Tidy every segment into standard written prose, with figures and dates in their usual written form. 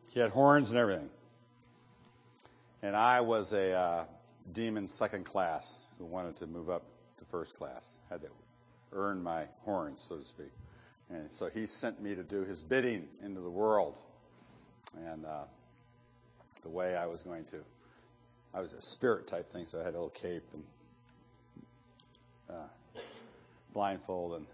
He had horns and everything. And I was a demon second class who wanted to move up to first class. Had to earn my horns, so to speak. And so he sent me to do his bidding into the world. And the way I was a spirit type thing, so I had a little cape and blindfold. And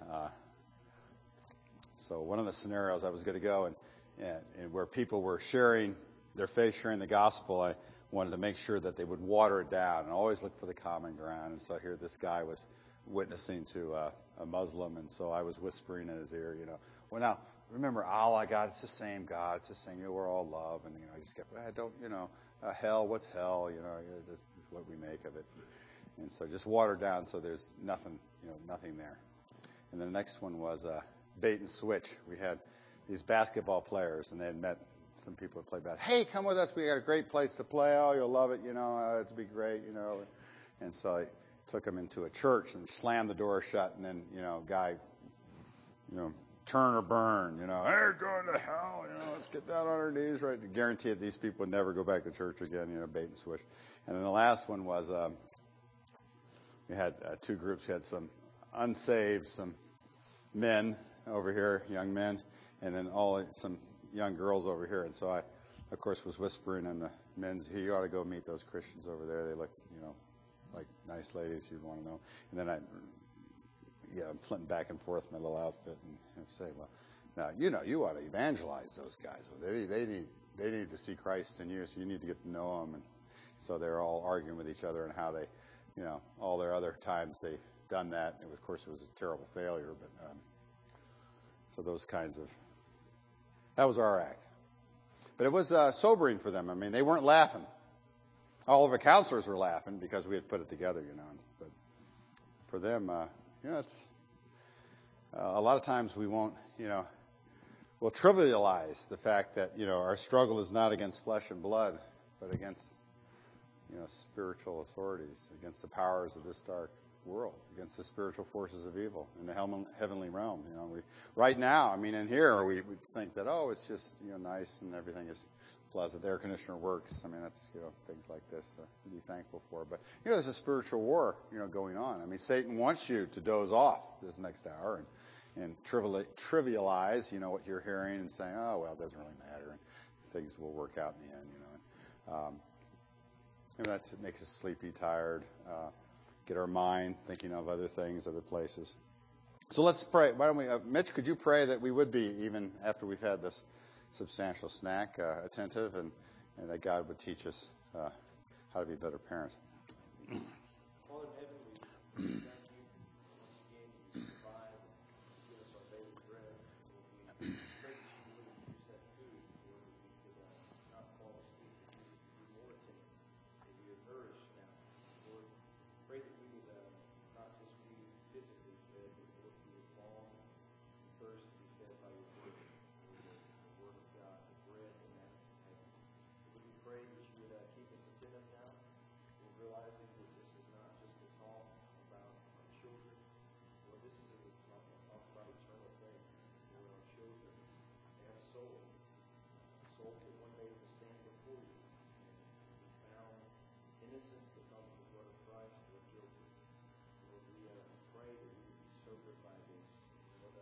so one of the scenarios I was going to go and where people were sharing their faith, sharing the gospel, I wanted to make sure that they would water it down and always look for the common ground. And so here this guy was witnessing to a Muslim, and so I was whispering in his ear, well, now, remember Allah, God, it's the same God, it's the same, we're all love, and, I just kept, hell, what's hell, this is what we make of it. And so just watered down so there's nothing there. And the next one was bait and switch. We had these basketball players, and they had met some people that played basketball. Hey, come with us, we got a great place to play, you'll love it, it'll be great, And so I took them into a church and slammed the door shut, and then, guy, turn or burn, hey, going to hell, let's get down on our knees, right? To guarantee that these people would never go back to church again, bait and switch. And then the last one was, we had two groups. We had some unsaved, some men over here, young men, and then some young girls over here. And so I, of course, was whispering in the men's, hey, you ought to go meet those Christians over there. They look, like nice ladies you'd want to know. And then I'm flipping back and forth my little outfit and say, well, now, you ought to evangelize those guys. They need to see Christ in you, so you need to get to know them. And so they're all arguing with each other and how they, all their other times they've done that. And of course, it was a terrible failure. But so those kinds of, that was our act. But it was sobering for them. I mean, they weren't laughing. All of the counselors were laughing because we had put it together, But for them, it's a lot of times we won't, we'll trivialize the fact that, our struggle is not against flesh and blood, but against, spiritual authorities, against the powers of this dark world, against the spiritual forces of evil in the heavenly realm. Right now, in here, we think that, it's just, nice and everything is pleasant. The air conditioner works. That's, things like this to be thankful for. But, there's a spiritual war, going on. Satan wants you to doze off this next hour and trivialize, what you're hearing and saying, oh, well, it doesn't really matter. And things will work out in the end, that makes us sleepy, tired, get our mind thinking of other things, other places. So let's pray. Why don't we, Mitch, could you pray that we would be, even after we've had this substantial snack, attentive, and that God would teach us how to be a better parent. Father in heaven, we thank you once again. You provide, give us our daily bread. We pray that you would use that food, Lord, that we could not fall asleep, that we would be more attentive, that we are nourished now. Lord, pray that we would not just be physically fed, but Lord, we would long and thirst to be fed by your word, the word of God, the bread and that from heaven. Lord, we pray that you would keep us attentive now. We're realizing that this is not just a talk about our children. Lord, this is a talk about eternal things. Lord, our children, they have a soul. A soul that one day will stand before you and be found innocent because of the blood of Christ or guilty. Lord, we pray that we would be sobered by this. Lord,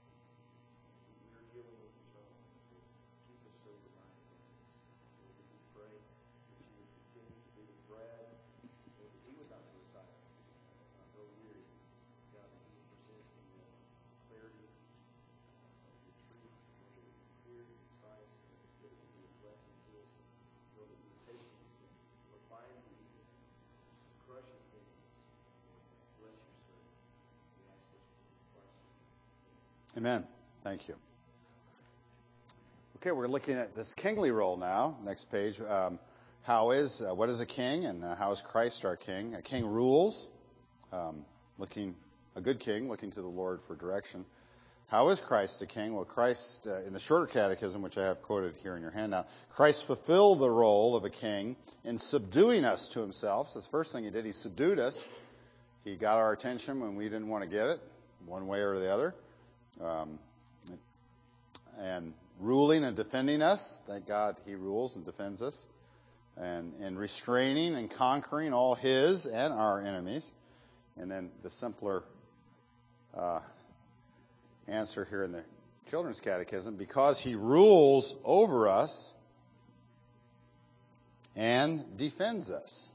we're dealing with eternal things. Lord, keep us sober-minded in this. Lord, we pray that you would continue to be the bread. Lord, that we would not grow tired, not grow weary. God, that you would present the clarity of your truth. Lord, that it would be clear and concise, and that it would be a blessing to us. Lord, that we would take these things, Lord, bind the evil, crush his enemies. Lord, bless your servant. We ask this in Christ's name. Amen. Thank you. Okay, we're looking at this kingly role now. Next page. What is a king, and how is Christ our king? A king rules, a good king looking to the Lord for direction. How is Christ a king? Well, Christ, in the shorter catechism, which I have quoted here in your handout, Christ fulfilled the role of a king in subduing us to himself. So that's the first thing he did. He subdued us. He got our attention when we didn't want to give it, one way or the other. And ruling and defending us. Thank God he rules and defends us. And restraining and conquering all his and our enemies. And then the simpler answer here in the Children's Catechism, because he rules over us and defends us.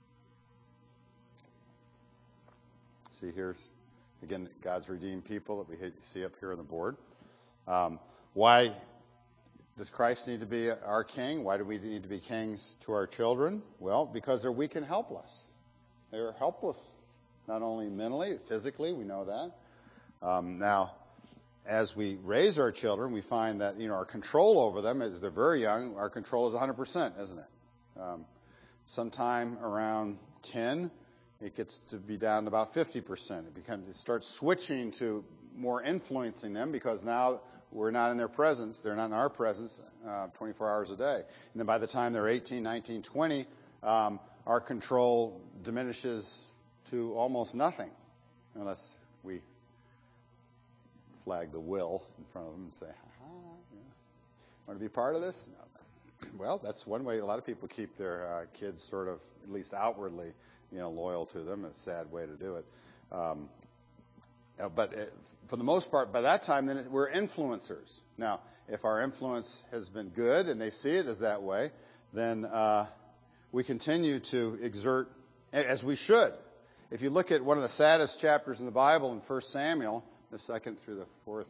See, here's, again, God's redeemed people that we see up here on the board. Why does Christ need to be our king? Why do we need to be kings to our children? Well, because they're weak and helpless. They're helpless, not only mentally, physically, we know that. Now, as we raise our children, we find that, our control over them, as they're very young, our control is 100%, isn't it? Sometime around 10, it gets to be down to about 50%. It starts switching to more influencing them, because now we're not in their presence. They're not in our presence 24 hours a day. And then by the time they're 18, 19, 20, our control diminishes to almost nothing, unless we flag the will in front of them and say, want to be part of this? No. Well, that's one way a lot of people keep their kids sort of, at least outwardly, loyal to them. It's a sad way to do it. But for the most part, by that time, then we're influencers. Now, if our influence has been good and they see it as that way, then we continue to exert, as we should. If you look at one of the saddest chapters in the Bible, in 1 Samuel, the second through the fourth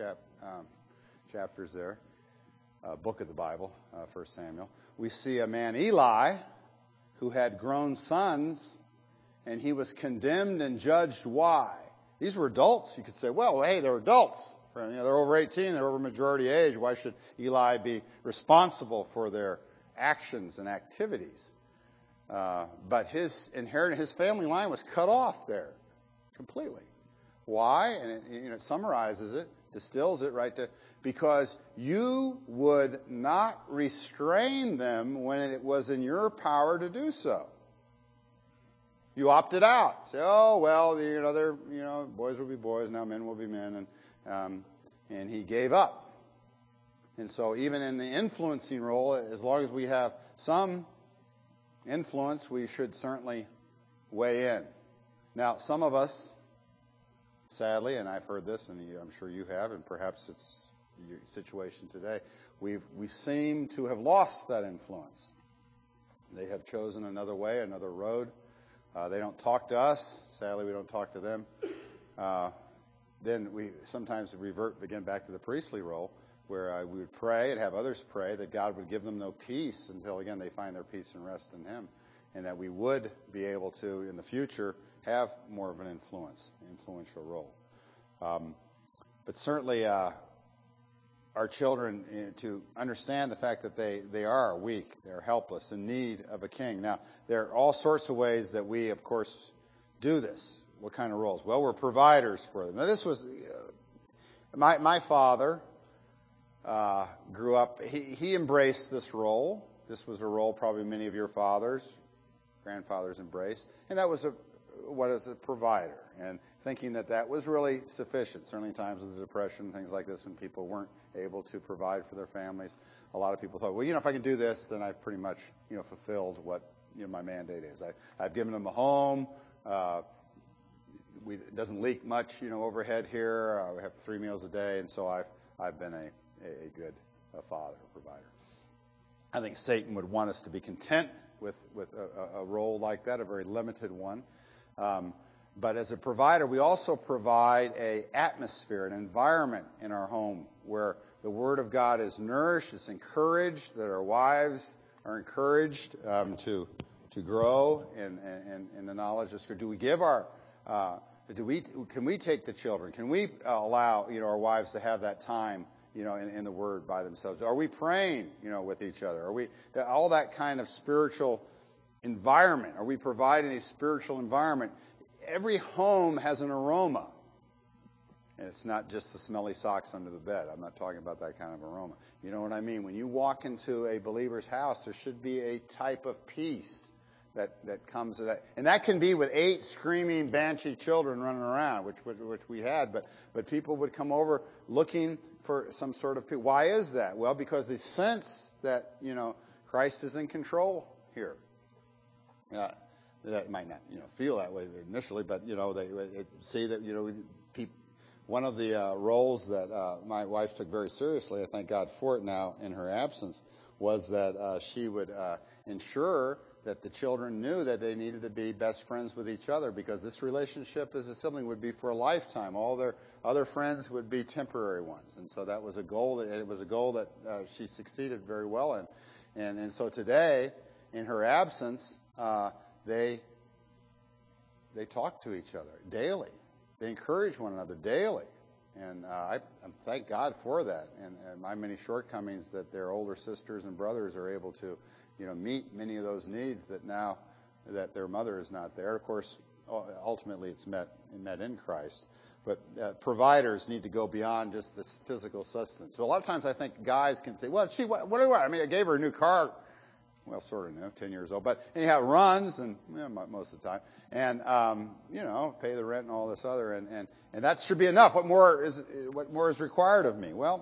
chapters there, book of the Bible, 1 Samuel, we see a man, Eli, who had grown sons, and he was condemned and judged. Why? These were adults. You could say, well, hey, they're adults. They're over 18. They're over majority age. Why should Eli be responsible for their actions and activities? But his inheritance, his family line was cut off there completely. Why? And it summarizes it, distills it right there. Because you would not restrain them when it was in your power to do so. You opted out. Say, oh, well, they're, boys will be boys, now men will be men. And he gave up. And so even in the influencing role, as long as we have some influence, we should certainly weigh in. Now, some of us, sadly, and I've heard this, and I'm sure you have, and perhaps it's your situation today, we seem to have lost that influence. They have chosen another way, another road. They don't talk to us. Sadly, we don't talk to them. Then we sometimes revert again back to the priestly role, where we would pray and have others pray that God would give them no peace until, again, they find their peace and rest in Him, and that we would be able to, in the future, have more of an influential role. But certainly our children, to understand the fact that they are weak, they're helpless, in need of a king. Now, there are all sorts of ways that we, of course, do this. What kind of roles? Well, we're providers for them. Now, this was, my father grew up, he embraced this role. This was a role probably many of your fathers, grandfathers embraced. And that was what is a provider, and thinking that was really sufficient. Certainly in times of the Depression, things like this, when people weren't able to provide for their families, a lot of people thought, well, if I can do this, then I've pretty much, fulfilled what, my mandate is. I've given them a home. It doesn't leak much, overhead here. We have 3 meals a day, and so I've been a good father, provider. I think Satan would want us to be content with a role like that, a very limited one. But as a provider, we also provide an atmosphere, an environment in our home where the Word of God is nourished, it's encouraged, that our wives are encouraged to grow in the knowledge of Scripture. Do we give can we take the children? Can we allow our wives to have that time in the Word by themselves? Are we praying with each other? Are we all that kind of spiritual environment? Are we providing a spiritual environment? Every home has an aroma. And it's not just the smelly socks under the bed. I'm not talking about that kind of aroma. You know what I mean? When you walk into a believer's house, there should be a type of peace that comes to that. And that can be with 8 screaming, banshee children running around, which we had. But people would come over looking for some sort of peace. Why is that? Well, because they sense that, Christ is in control here. That might not, feel that way initially, but, they see that, one of the roles that my wife took very seriously, I thank God for it now in her absence, was that she would ensure that the children knew that they needed to be best friends with each other, because this relationship as a sibling would be for a lifetime. All their other friends would be temporary ones. And so that was a goal. It was a goal that she succeeded very well in. And so today, in her absence, they talk to each other daily. They encourage one another daily. And I thank God for that. And my many shortcomings, that their older sisters and brothers are able to, meet many of those needs that now that their mother is not there. Of course, ultimately it's met in Christ. But providers need to go beyond just this physical sustenance. So a lot of times I think guys can say, well, what do I? I mean, I gave her a new car. Well, sort of new, 10 years old. But anyhow, runs, and most of the time. And, pay the rent and all this other. And that should be enough. What more is required of me? Well,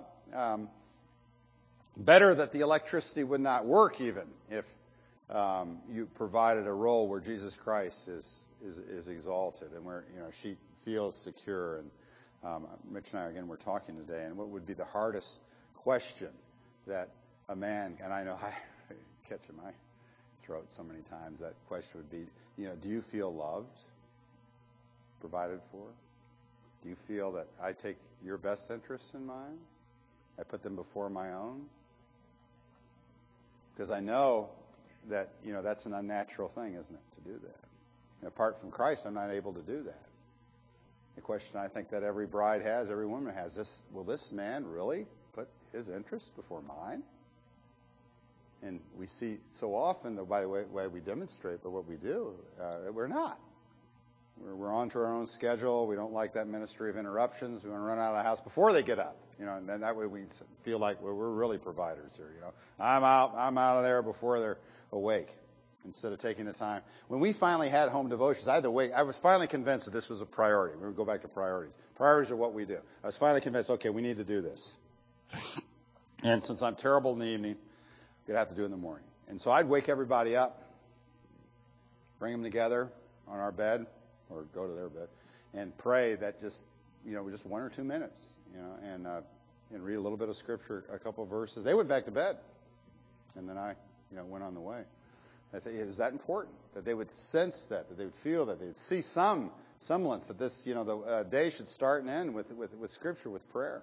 better that the electricity would not work even if you provided a role where Jesus Christ is exalted and where, she feels secure. And Mitch and I, again, we're talking today. And what would be the hardest question that a man, and I know I catch in my throat so many times, that question would be, do you feel loved, provided for? Do you feel that I take your best interests in mind? I put them before my own? Because I know that, that's an unnatural thing, isn't it, to do that? And apart from Christ, I'm not able to do that. The question I think that every bride has, every woman has, will this man really put his interests before mine? And we see so often, by the way we demonstrate, but what we do, we're not. We're on to our own schedule. We don't like that ministry of interruptions. We want to run out of the house before they get up. And then that way we feel like we're really providers here. I'm out of there before they're awake, instead of taking the time. When we finally had home devotions, I had to wait. I was finally convinced that this was a priority. We're going to go back to priorities. Priorities are what we do. I was finally convinced, okay, we need to do this. And since I'm terrible in the evening, you'd have to do it in the morning. And so I'd wake everybody up, bring them together on our bed, or go to their bed, and pray that just 1 or 2 minutes, and read a little bit of scripture, a couple of verses. They went back to bed, and then I, went on the way. I think it was that important that they would sense that they would feel that, they would see some semblance that this, the day should start and end with scripture, with prayer.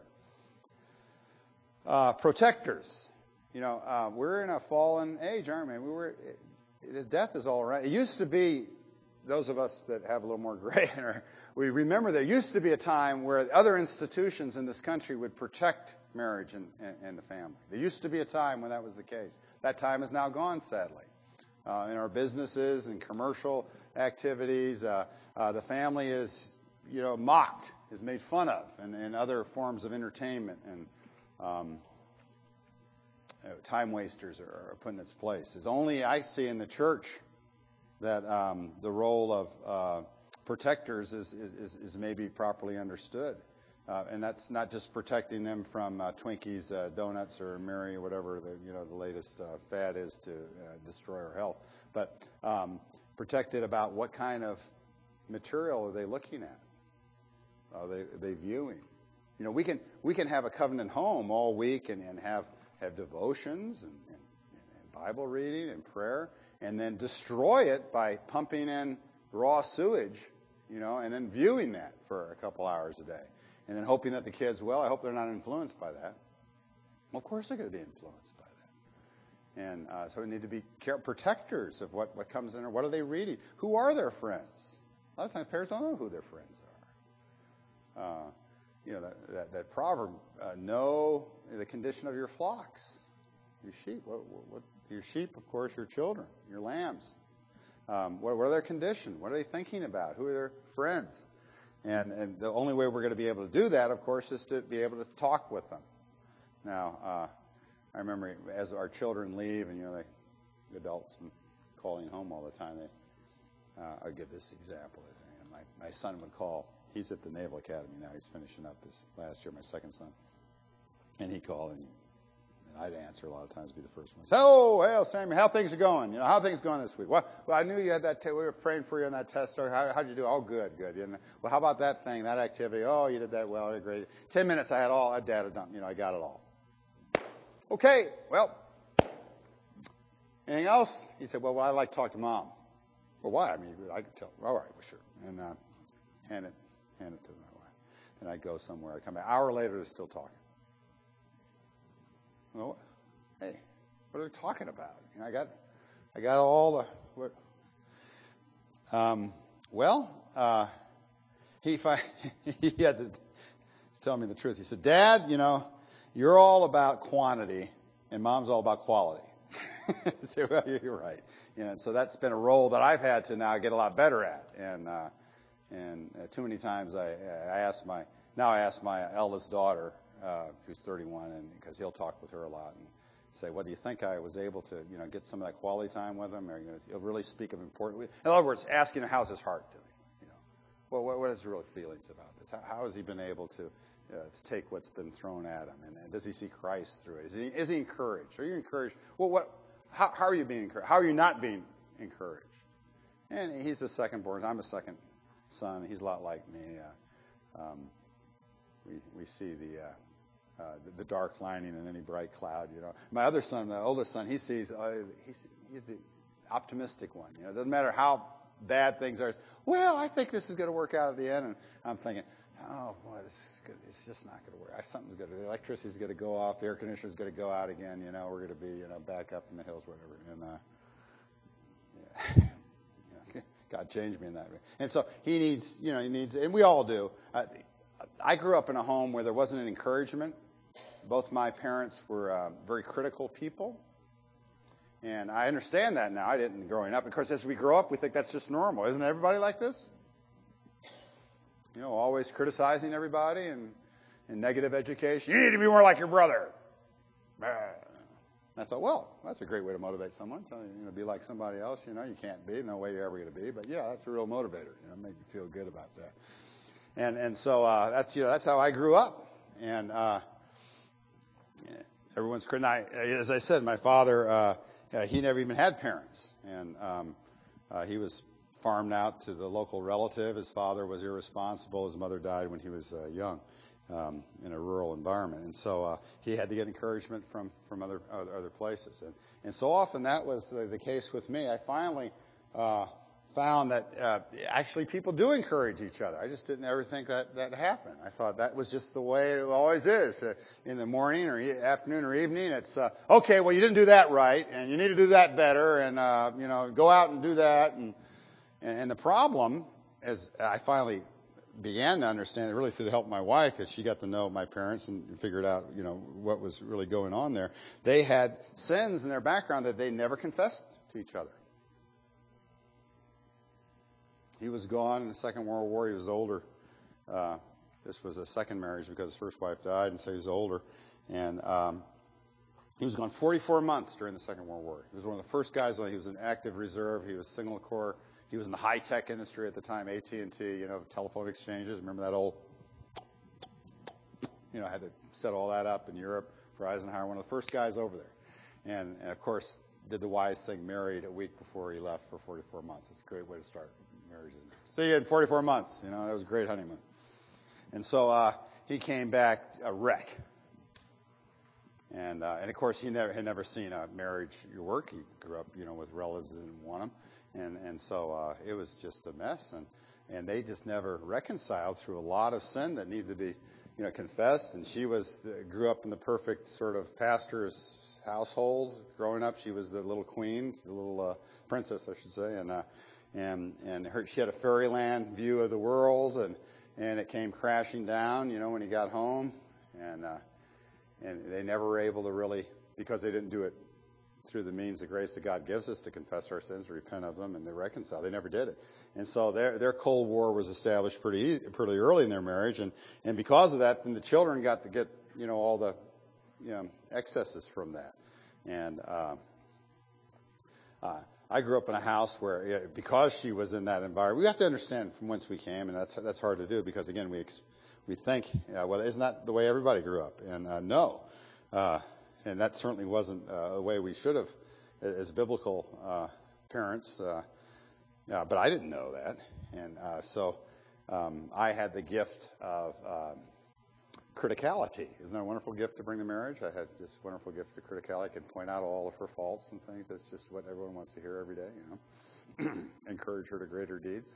Protectors. We're in a fallen age, aren't we? Death is all around. It used to be, those of us that have a little more gray hair, we remember there used to be a time where other institutions in this country would protect marriage and the family. There used to be a time when that was the case. That time is now gone, sadly. In our businesses and commercial activities, the family is, mocked, is made fun of, and other forms of entertainment and time wasters are put in its place. It's only I see in the church that the role of protectors is maybe properly understood. And that's not just protecting them from Twinkies, donuts, or Mary, or whatever the latest fad is to destroy our health, but protected about what kind of material are they looking at? Are they viewing? We can have a covenant home all week and have devotions and Bible reading and prayer, and then destroy it by pumping in raw sewage, and then viewing that for a couple hours a day. And then hoping that the kids, I hope they're not influenced by that. Well, of course they're going to be influenced by that. And so we need to be protectors of what comes in, or what are they reading? Who are their friends? A lot of times parents don't know who their friends are. That proverb, know the condition of your flocks, your sheep. What your sheep, of course, your children, your lambs. What are their condition? What are they thinking about? Who are their friends? And the only way we're going to be able to do that, of course, is to be able to talk with them. Now, I remember as our children leave, and the adults and calling home all the time. I'll give this example. My son would call. He's at the Naval Academy now. He's finishing up his last year. My second son, And he called, and I'd answer a lot of times, be the first one. So, hey, Sammy, how things are going? How are things going this week? Well, I knew you had that. We were praying for you on that test. How'd you do? Oh, good. Well, how about that thing, that activity? Oh, you did that well. You're great. 10 minutes, I had all. Dad had done. I got it all. Okay. Well, anything else? He said, well, I like to talk to Mom. Well, why? I mean, I could tell. All right, well, sure. And hand it to my wife. And I'd go somewhere. I'd come back. An hour later, they're still talking. Well, hey, what are they talking about? I got all the. He had to tell me the truth. He said, Dad, you're all about quantity, and Mom's all about quality. I said, well, you're right. So that's been a role that I've had to now get a lot better at, and too many times I ask my eldest daughter, who's 31, and because he'll talk with her a lot, and say, "What do you think I was able to, get some of that quality time with him, or he'll really speak of important." In other words, asking him, how's his heart doing? Well, what is his real feelings about this? How has he been able to take what's been thrown at him, and does he see Christ through it? Is he encouraged? Are you encouraged? Well, how are you being encouraged? How are you not being encouraged? And he's the second born. I'm a second son. He's a lot like me. We see the dark lining in any bright cloud. My other son, my oldest son, he sees he's the optimistic one. It doesn't matter how bad things are. Well, I think this is going to work out at the end, and I'm thinking, oh boy, this is good. It's just not going to work. Something's going to. The electricity's going to go off. The air conditioner's going to go out again. We're going to be back up in the hills, whatever. And God changed me in that way. And so he needs, and we all do. I grew up in a home where there wasn't an encouragement. Both my parents were very critical people. And I understand that now. I didn't growing up. Of course, as we grow up, we think that's just normal. Isn't everybody like this? Always criticizing everybody and negative education. You need to be more like your brother. And I thought, well, that's a great way to motivate someone. Tell you, be like somebody else. You can't be. No way you're ever going to be. But yeah, that's a real motivator. Make me feel good about that. And so that's how I grew up. And everyone's as I said, my father he never even had parents, and he was farmed out to the local relative. His father was irresponsible. His mother died when he was young in a rural environment, and so he had to get encouragement from other places. And so often that was the case with me. I finally found that actually people do encourage each other. I just didn't ever think that happened. I thought that was just the way it always is. In the morning or afternoon or evening, it's, okay, well, you didn't do that right, and you need to do that better, and, go out and do that. And the problem, as I finally began to understand it really through the help of my wife, as she got to know my parents and figured out, what was really going on there, they had sins in their background that they never confessed to each other. He was gone in the Second World War. He was older. This was a second marriage because his first wife died, and so he was older. And he was gone 44 months during the Second World War. He was one of the first guys. He was in active reserve. He was single corps. He was in the high-tech industry at the time, AT&T, telephone exchanges. Remember that old, had to set all that up in Europe for Eisenhower. One of the first guys over there. And of course, did the wise thing, married a week before he left for 44 months. It's a great way to start marriages. See you in 44 months. That was a great honeymoon. And so he came back a wreck. And of course, he had never seen a marriage work. He grew up, with relatives that didn't want him. And so it was just a mess. And they just never reconciled through a lot of sin that needed to be, confessed. And she grew up in the perfect sort of pastor's household. Growing up, she was the little queen, the little princess, I should say. And she had a fairyland view of the world, and it came crashing down, when he got home. And they never were able to really, because they didn't do it through the means of grace that God gives us to confess our sins, repent of them, and they reconcile. They never did it. And so their Cold War was established pretty early in their marriage, and because of that, then the children got to get, all the, excesses from that. And I grew up in a house where, because she was in that environment, we have to understand from whence we came, and that's hard to do because, again, we think, well, isn't that the way everybody grew up? And no. And that certainly wasn't the way we should have as biblical parents. But I didn't know that. And so I had the gift of criticality. Isn't that a wonderful gift to bring to marriage? I had this wonderful gift of criticality. I could point out all of her faults and things. That's just what everyone wants to hear every day, you know. Encourage her to greater deeds.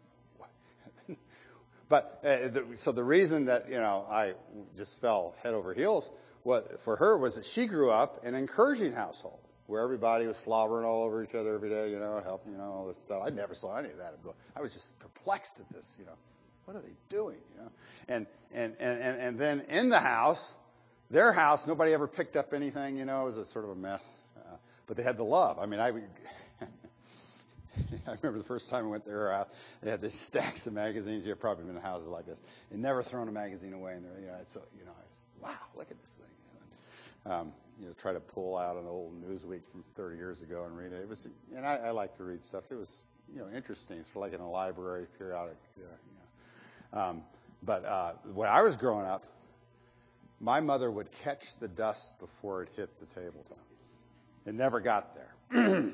But so the reason that, you know, I just fell head over heels for her was that she grew up in an encouraging household where everybody was slobbering all over each other every day, you know, helping, you know, all this stuff. I never saw any of that. I was just perplexed at this, you know. What are they doing, you know? And then in the house, their house, nobody ever picked up anything, you know. It was a sort of a mess. But they had the love. I mean, I remember the first time I went to their house, they had these stacks of magazines. You've probably been in houses like this. They'd never thrown a magazine away, and they're, you know, so, you know, wow, look at this thing. You know, try to pull out an old Newsweek from 30 years ago and read it. It was, and I like to read stuff. It was, you know, interesting. It's like in a library, periodic. You know. But when I was growing up, my mother would catch the dust before it hit the tabletop. It never got there.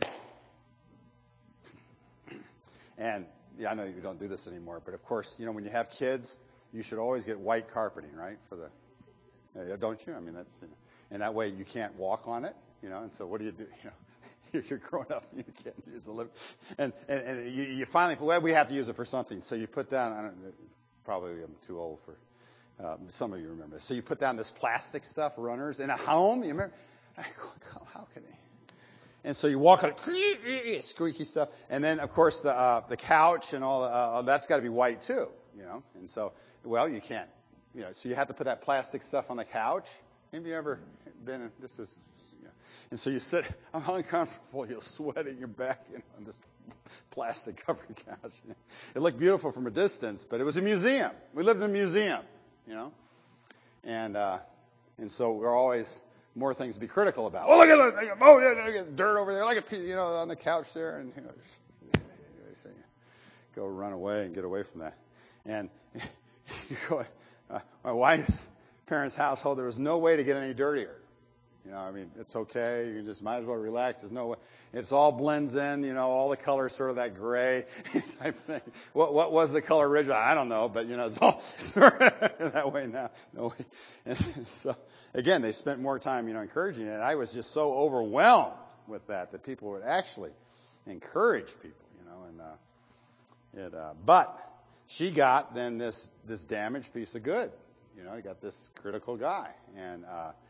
And yeah, I know you don't do this anymore, but of course, you know, when you have kids, you should always get white carpeting, right? For the, don't you? I mean, that's, you know, and that way you can't walk on it, you know. And so what do? You know, you're growing up and you can't use the lift, and you finally, well, we have to use it for something. So you put down, I don't, probably I'm too old for. Some of you remember this. So you put down this plastic stuff, runners, in a home. You remember? How can they? And so you walk on it, squeaky stuff, and then of course the couch and all that's got to be white too, you know. And so, well, you can't, you know. So you have to put that plastic stuff on the couch. Have you ever been in, this is, you know, and so you sit, I'm uncomfortable, you're sweating your back, you know, on this plastic covered couch. You know. It looked beautiful from a distance, but it was a museum. We lived in a museum, you know, and so we're always more things to be critical about. Oh, look at it! Oh, yeah, dirt over there, like a, you know, on the couch there, and you know, go run away and get away from that. And you go, my wife's parents' household, there was no way to get any dirtier. You know, I mean, it's okay. You just might as well relax. There's no way. It's all blends in. You know, all the colors sort of that gray type thing. What was the color originally? I don't know, but you know, it's all sort of that way now. No way. And so again, they spent more time, you know, encouraging it. And I was just so overwhelmed with that people would actually encourage people, you know, and but she got then this damaged piece of good. You know, you got this critical guy, and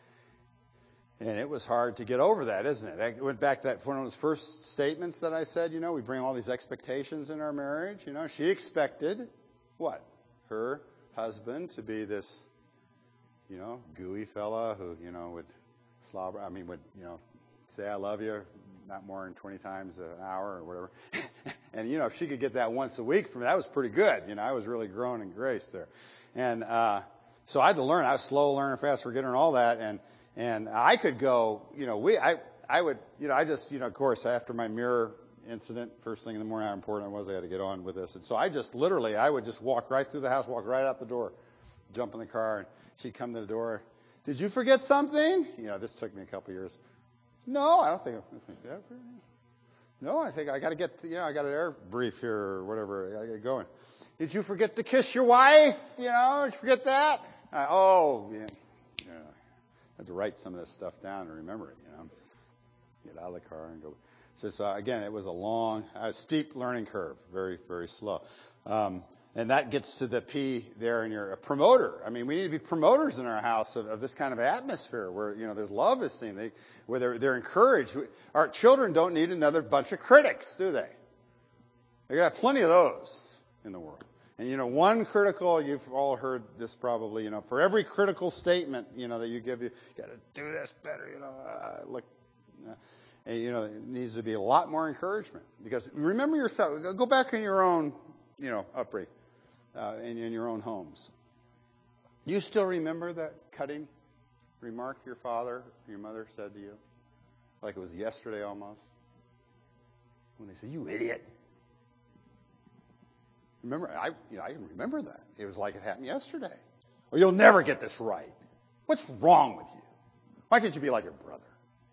it was hard to get over that, isn't it? I went back to that one of those first statements that I said, you know, we bring all these expectations in our marriage. You know, she expected what? Her husband to be this, you know, gooey fella who, you know, would slobber, would, you know, say I love you not more than 20 times an hour or whatever. And, you know, if she could get that once a week from me, that was pretty good. You know, I was really growing in grace there. And so I had to learn. I was slow learning, fast forgetting, and all that. And I could go, you know, I would, you know, I just, you know, of course, after my mirror incident, first thing in the morning, how important it was, I had to get on with this. And so I just literally, I would just walk right through the house, walk right out the door, jump in the car, and she'd come to the door. Did you forget something? You know, this took me a couple years. No, I don't think that. No, I think I got to get, you know, I got an air brief here or whatever. I got to get going. Did you forget to kiss your wife? You know, did you forget that? Oh, yeah. I had to write some of this stuff down and remember it, you know. Get out of the car and go. So again, it was a steep learning curve, very, very slow. And that gets to the P there in your promoter. I mean, we need to be promoters in our house of this kind of atmosphere where, you know, there's love is seen, where they're encouraged. Our children don't need another bunch of critics, do they? They got plenty of those in the world. And, you know, one critical, you've all heard this probably, you know, for every critical statement, you know, that you give, you got to do this better, you know, and, you know, it needs to be a lot more encouragement. Because remember yourself, go back in your own, you know, upbringing, in your own homes. Do you still remember that cutting remark your father, your mother said to you? Like it was yesterday almost? When they said, you idiot. Remember, I remember that. It was like it happened yesterday. Or you'll never get this right. What's wrong with you? Why can't you be like your brother?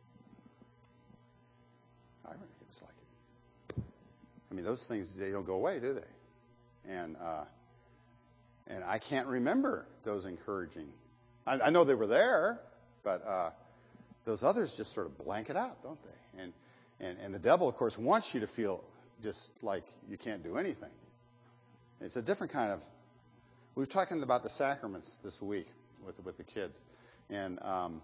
I remember it was like it. I mean, those things, they don't go away, do they? And I can't remember those encouraging. I know they were there, but those others just sort of blank it out, don't they? And the devil, of course, wants you to feel just like you can't do anything. It's a different kind of. We were talking about the sacraments this week with the kids, and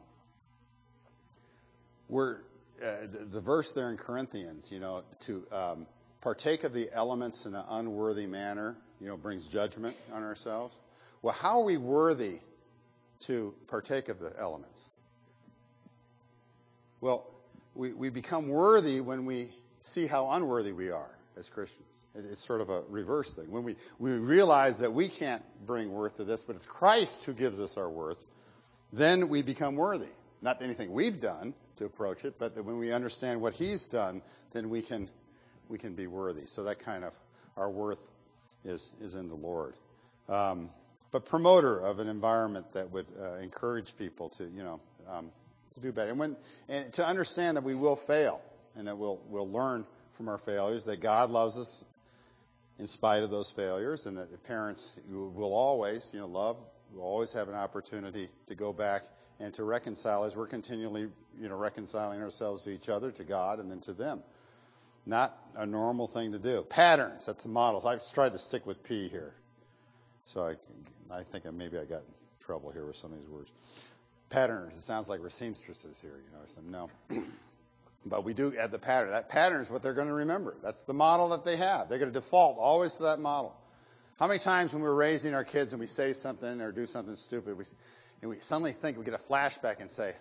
the verse there in Corinthians, to partake of the elements in an unworthy manner, brings judgment on ourselves. Well, how are we worthy to partake of the elements? Well, we become worthy when we see how unworthy we are as Christians. It's sort of a reverse thing. When we realize that we can't bring worth to this, but it's Christ who gives us our worth, then we become worthy. Not anything we've done to approach it, but that when we understand what He's done, then we can be worthy. So that kind of, our worth is in the Lord. But promoter of an environment that would encourage people to do better, and to understand that we will fail, and that we'll learn from our failures, that God loves us in spite of those failures, and that the parents will always, love, will always have an opportunity to go back and to reconcile as we're continually, reconciling ourselves to each other, to God, and then to them. Not a normal thing to do. Patterns, that's the models. I've tried to stick with P here. So I think maybe I got in trouble here with some of these words. Patterns, it sounds like we're seamstresses here, So no. But we do add the pattern. That pattern is what they're going to remember. That's the model that they have. They're going to default always to that model. How many times when we're raising our kids and we say something or do something stupid, and we suddenly think, we get a flashback and say,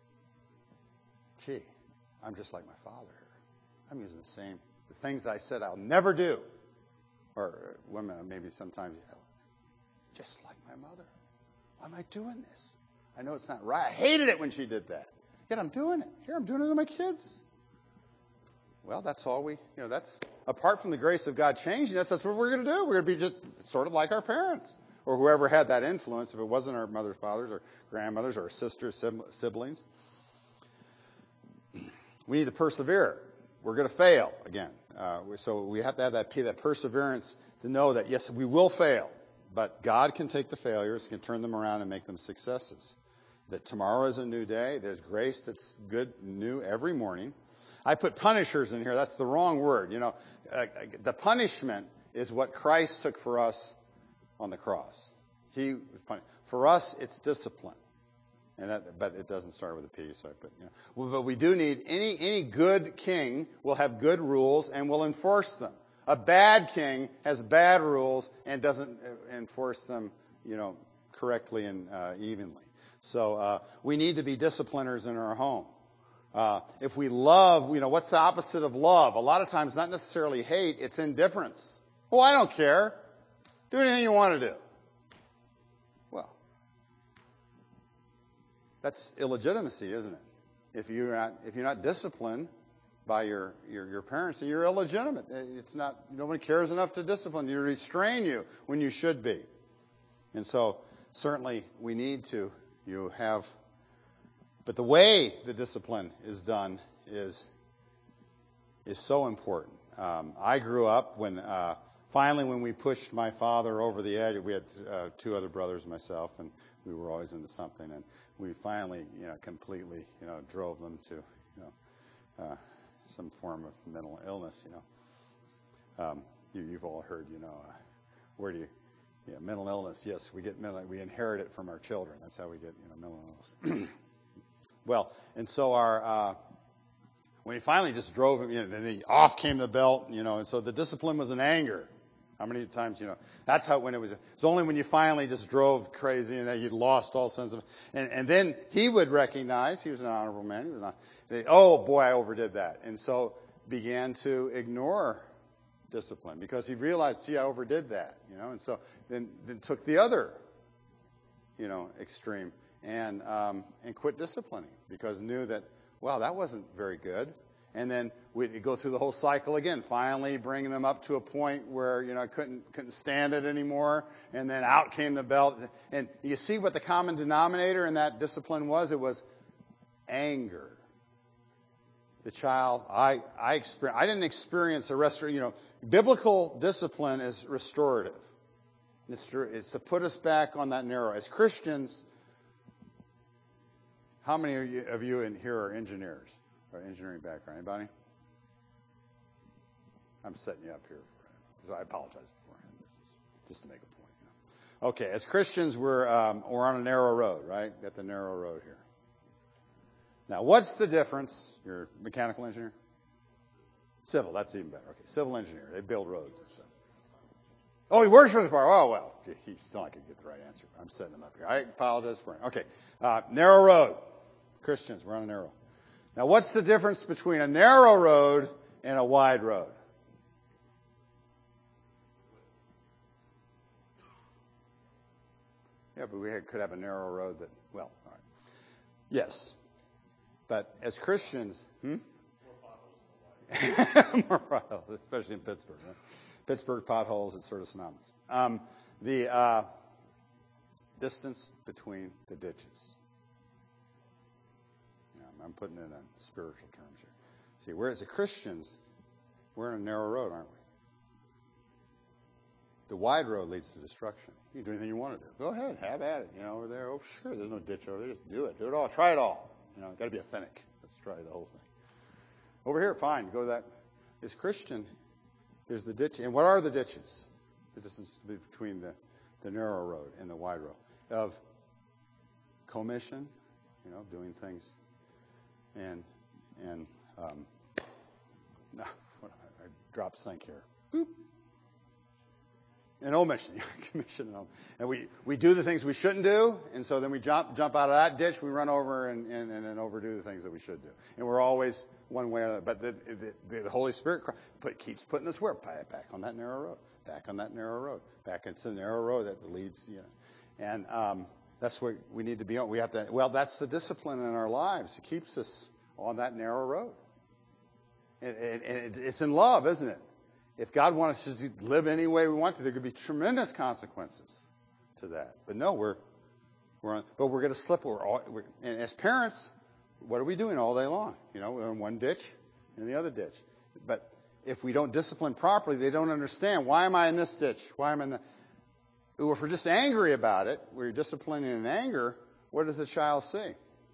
gee, I'm just like my father here. I'm using the things that I said I'll never do. Or women, maybe sometimes, just like my mother. Why am I doing this? I know it's not right. I hated it when she did that. Yet I'm doing it. Here, I'm doing it to my kids. Well, that's all that's apart from the grace of God changing us, that's what we're going to do. We're going to be just sort of like our parents or whoever had that influence, if it wasn't our mothers, fathers, or grandmothers, or sisters, siblings. We need to persevere. We're going to fail again. So we have to have that perseverance to know that, yes, we will fail, but God can take the failures, can turn them around and make them successes. That tomorrow is a new day. There's grace that's good, new every morning. I put punishers in here. That's the wrong word. The punishment is what Christ took for us on the cross. He was punished. For us, it's discipline. But it doesn't start with a P, so I put, But we do need, any good king will have good rules and will enforce them. A bad king has bad rules and doesn't enforce them, correctly and evenly. So we need to be discipliners in our home. If we love, what's the opposite of love? A lot of times, not necessarily hate, it's indifference. Oh, I don't care. Do anything you want to do. Well, that's illegitimacy, isn't it? If you're not disciplined by your parents, then you're illegitimate. It's not. Nobody cares enough to discipline you, to restrain you when you should be. And so certainly we need to. But the way the discipline is done is so important. I grew up when we pushed my father over the edge. We had two other brothers and myself, and we were always into something. And we finally, completely, drove them to, some form of mental illness. You've all heard, where do you? Yeah, mental illness. Yes, we inherit it from our children. That's how we get, mental illness. Well, and so when he finally just drove him, then off came the belt, and so the discipline was in anger. How many times, that's how when it was only when you finally just drove crazy and that you'd lost all sense of, and then he would recognize, he was an honorable man, he was not, oh boy, I overdid that. And so began to ignore discipline because he realized, gee, I overdid that, and so then took the other, extreme and quit disciplining because knew that, wow, that wasn't very good. And then we'd go through the whole cycle again, finally bringing them up to a point where, I couldn't stand it anymore. And then out came the belt. And you see what the common denominator in that discipline was? It was anger. The child, I didn't experience a restoration. Biblical discipline is restorative. It's to put us back on that narrow. As Christians, how many of you in here are engineers or engineering background? Anybody? I'm setting you up here so I apologize beforehand. This is just to make a point. Okay, as Christians, we're on a narrow road, right? Got the narrow road here. Now, what's the difference? You're a mechanical engineer? Civil, that's even better. Okay, civil engineer. They build roads and stuff. Oh, he works for the fire. Oh, well, he's still not going to get the right answer. I'm setting him up here. I apologize for him. Okay, narrow road. Christians, we're on a narrow. Now, what's the difference between a narrow road and a wide road? Yeah, but we could have a narrow road that, well, all right. Yes. But as Christians, more potholes, especially in Pittsburgh. Right? Pittsburgh potholes, it's sort of synonymous. The distance between the ditches. I'm putting it in spiritual terms here. See, whereas as Christians, we're in a narrow road, aren't we? The wide road leads to destruction. You can do anything you want to do. Go ahead, have at it. Over there. Oh, sure, there's no ditch over there. Just do it. Do it all. Try it all. Got to be authentic. Let's try the whole thing. Over here, fine. Go that. As Christian, there's the ditch. And what are the ditches? The distance between the narrow road and the wide road. Of commission, doing things. And no, I dropped sync here. Boop. And omission, commission and omission. And we do the things we shouldn't do, and so then we jump out of that ditch, we run over and overdo the things that we should do. And we're always one way or another. But the Holy Spirit keeps putting us where? Back on that narrow road. Back on that narrow road. Back into the narrow road that leads, And that's what we need to be on. We have to, that's the discipline in our lives. It keeps us on that narrow road. And it's in love, isn't it? If God wants us to live any way we want to, there could be tremendous consequences to that. But no, we're going to slip. And as parents, what are we doing all day long? We're in one ditch and in the other ditch. But if we don't discipline properly, they don't understand. Why am I in this ditch? Why am I in the... Or if we're just angry about it, we're disciplining in anger, what does the child see?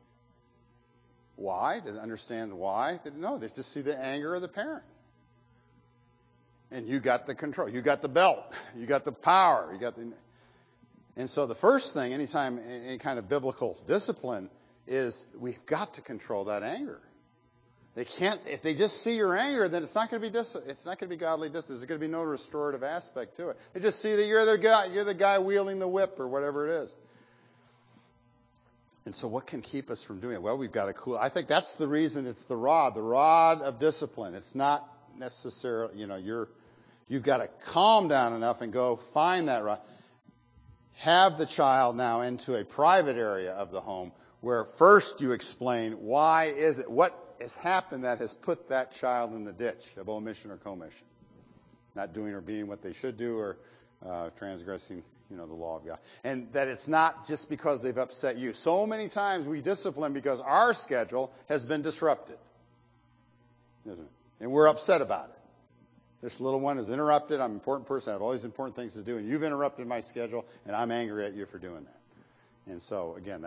Why? Does it understand why? No, they just see the anger of the parent. And you got the control. You got the belt. You got the power. And so the first thing, anytime any kind of biblical discipline, is we've got to control that anger. They can't. If they just see your anger, then it's not going to be it's not going to be godly discipline. There's going to be no restorative aspect to it. They just see that you're the guy wielding the whip or whatever it is. And so what can keep us from doing it? Well, we've got to I think that's the reason it's the rod of discipline. It's not necessarily, you've got to calm down enough and go find that rod. Have the child now into a private area of the home where first you explain what has happened that has put that child in the ditch of omission or commission. Not doing or being what they should do or transgressing, the law of God. And that it's not just because they've upset you. So many times we discipline because our schedule has been disrupted. Isn't it? And we're upset about it. This little one is interrupted. I'm an important person. I have all these important things to do. And you've interrupted my schedule, and I'm angry at you for doing that. And so, again,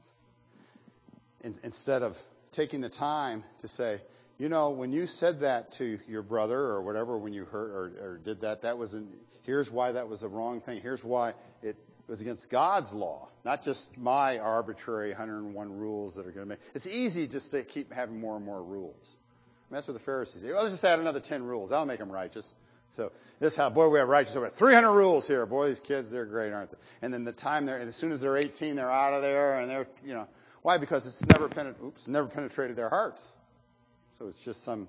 instead of taking the time to say, when you said that to your brother or whatever, when you hurt or did that, here's why that was the wrong thing. Here's why it was against God's law, not just my arbitrary 101 rules that are going to make. It's easy just to keep having more and more rules. And that's what the Pharisees say. Let's just add another 10 rules. That'll make them righteous. So this is how, we have righteous. We have 300 rules here. Boy, these kids, they're great, aren't they? And then as soon as they're 18, they're out of there, and they're, why? Because it's never penetrated their hearts. So it's just some,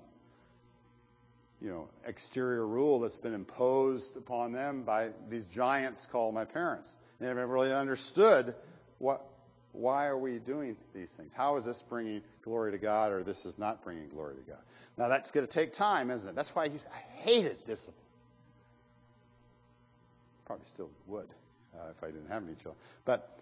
exterior rule that's been imposed upon them by these giants called my parents. They never really understood what why are we doing these things? How is this bringing glory to God, or this is not bringing glory to God? Now, that's going to take time, isn't it? That's why I hated discipline. Probably still would if I didn't have any children. But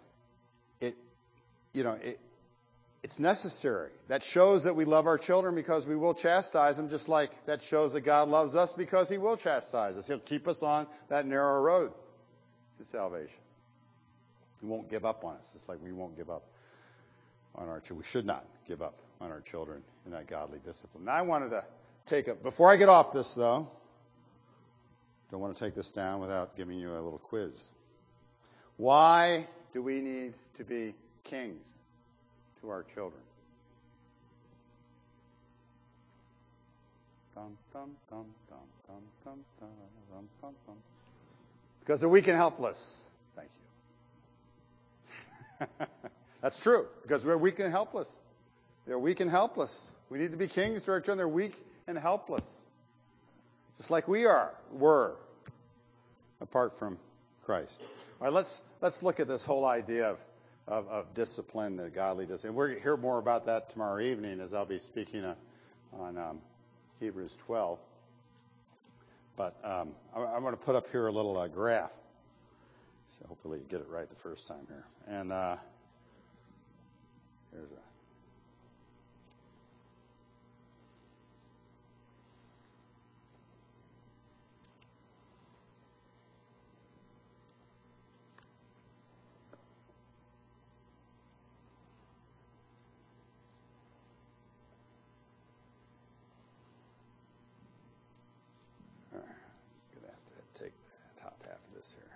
it's necessary. That shows that we love our children because we will chastise them, just like that shows that God loves us because he will chastise us. He'll keep us on that narrow road to salvation. He won't give up on us, just like we won't give up on our children. We should not give up on our children in that godly discipline. Now, I wanted to before I get off this, though, don't want to take this down without giving you a little quiz. Why do we need to be kings to our children? Dum, dum, dum, dum, dum, dum, dum, dum, dum, dum. Because they're weak and helpless. Thank you. That's true, because we're weak and helpless. They're weak and helpless. We need to be kings to our children. They're weak and helpless. Just like we were, apart from Christ. All right, let's look at this whole idea of discipline, the godly discipline. We're going to hear more about that tomorrow evening as I'll be speaking on Hebrews 12. But I'm going to put up here a little graph. So hopefully you get it right the first time here. And here's a... Take the top half of this here.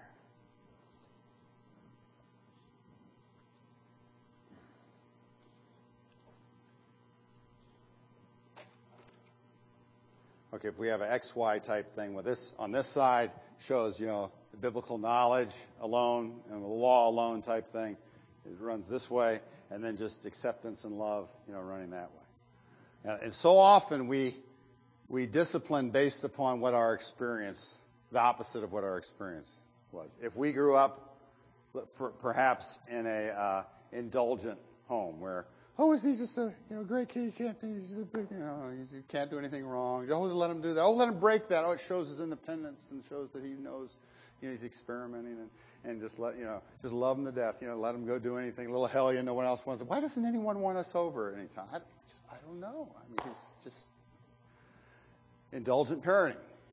Okay, if we have an XY type thing with this on this side shows, the biblical knowledge alone and the law alone type thing. It runs this way, and then just acceptance and love, running that way. And so often we discipline based upon what our experience, the opposite of what our experience was. If we grew up perhaps in a indulgent home where, is he just a great kid? He's just a big, he can't do anything wrong. Let him do that. Let him break that. It shows his independence and shows that he knows, he's experimenting and just love him to death. Let him go do anything. A little hellion, no one else wants him. Why doesn't anyone want us over at any time? I don't know. He's just indulgent parenting,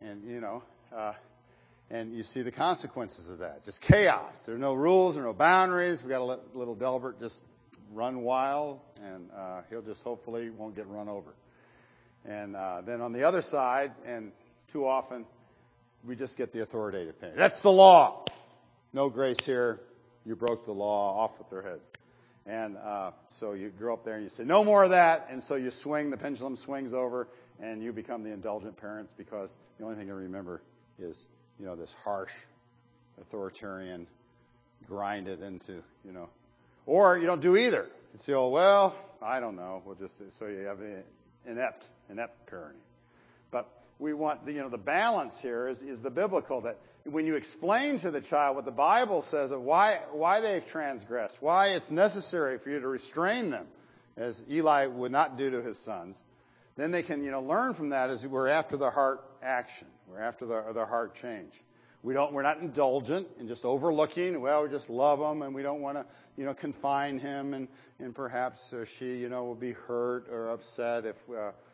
and you see the consequences of that. Just chaos. There are no rules, there are no boundaries. We got to let little Delbert just run wild, and he'll just hopefully won't get run over. And then on the other side, and too often, we just get the authoritative parent. That's the law. No grace here. You broke the law. Off with their heads. And so you grow up there and you say, no more of that. And so you swing, the pendulum swings over, and you become the indulgent parents because the only thing you remember is, this harsh, authoritarian, grind it into, Or you don't do either. It's the old, I don't know. So you have inept parenting. But we want, the balance here is the biblical, that when you explain to the child what the Bible says of why they've transgressed, why it's necessary for you to restrain them, as Eli would not do to his sons, then they can, learn from that as we're after the heart action. We're after the heart change. We're not indulgent and just overlooking. We just love him and we don't want to, confine him and perhaps she, will be hurt or upset if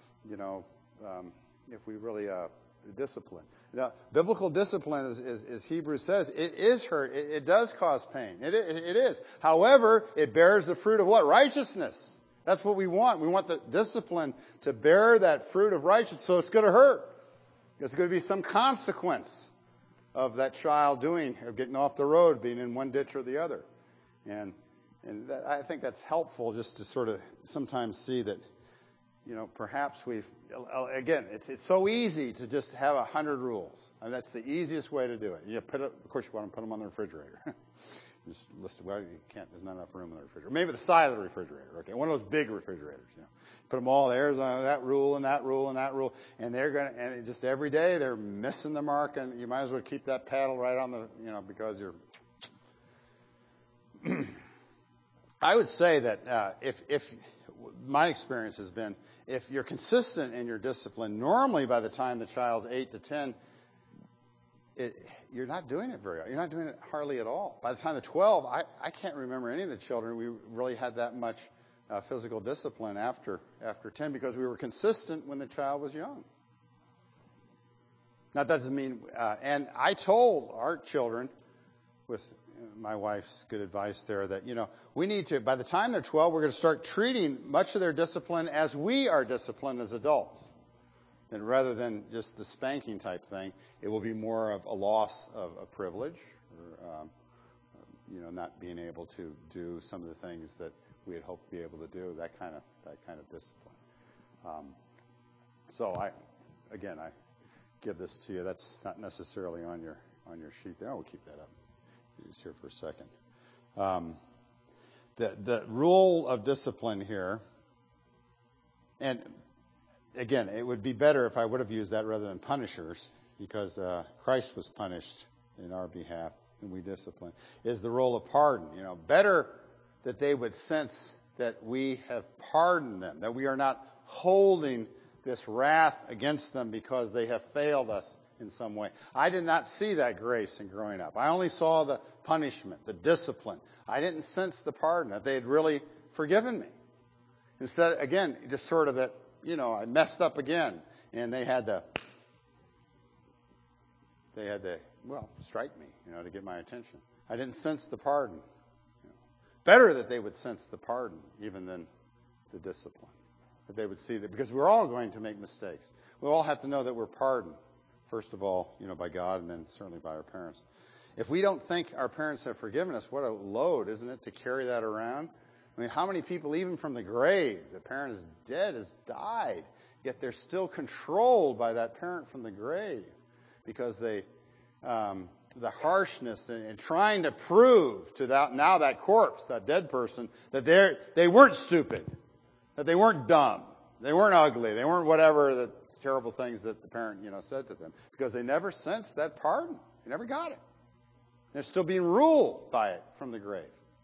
we really discipline. Biblical discipline, as Hebrews says, it is hurt. It does cause pain. It is. However, it bears the fruit of what? Righteousness. That's what we want. We want the discipline to bear that fruit of righteousness. So it's going to hurt. There's going to be some consequence of that child getting off the road, being in one ditch or the other. And I think that's helpful just to sort of sometimes see that, perhaps again, it's so easy to just have 100 rules. I mean, that's the easiest way to do it. Of course, you want to put them on the refrigerator. Just list, you can't, there's not enough room in the refrigerator. Maybe the side of the refrigerator, okay? One of those big refrigerators, Put them all, there's that rule and that rule and that rule. And and just every day they're missing the mark, and you might as well keep that paddle right on the, because you're, I would say that if my experience has been, if you're consistent in your discipline, normally by the time the child's 8 to 10, you're not doing it very. You're not doing it hardly at all. By the time they're 12, I can't remember any of the children we really had that much physical discipline after 10 because we were consistent when the child was young. Now, that doesn't mean, and I told our children, with my wife's good advice there, that, we need to, by the time they're 12, we're going to start treating much of their discipline as we are disciplined as adults. And rather than just the spanking type thing, it will be more of a loss of a privilege, or, not being able to do some of the things that we had hoped to be able to do, that kind of discipline. So I give this to you. That's not necessarily on your sheet there. We'll keep that up. Just here for a second. The rule of discipline here, and again, it would be better if I would have used that rather than punishers, because Christ was punished in our behalf and we discipline, is the role of pardon. Better that they would sense that we have pardoned them, that we are not holding this wrath against them because they have failed us in some way. I did not see that grace in growing up. I only saw the punishment, the discipline. I didn't sense the pardon, that they had really forgiven me. Instead, again, just sort of that, I messed up again, and they had to strike me, to get my attention. I didn't sense the pardon. Better that they would sense the pardon even than the discipline. That they would see that, because we're all going to make mistakes. We all have to know that we're pardoned, first of all, by God, and then certainly by our parents. If we don't think our parents have forgiven us, what a load, isn't it, to carry that around? I mean, how many people, even from the grave, the parent is dead, has died, yet they're still controlled by that parent from the grave because they, the harshness and trying to prove to that corpse, that dead person, that they weren't stupid, that they weren't dumb, they weren't ugly, they weren't whatever the terrible things that the parent, said to them, because they never sensed that pardon. They never got it. They're still being ruled by it from the grave.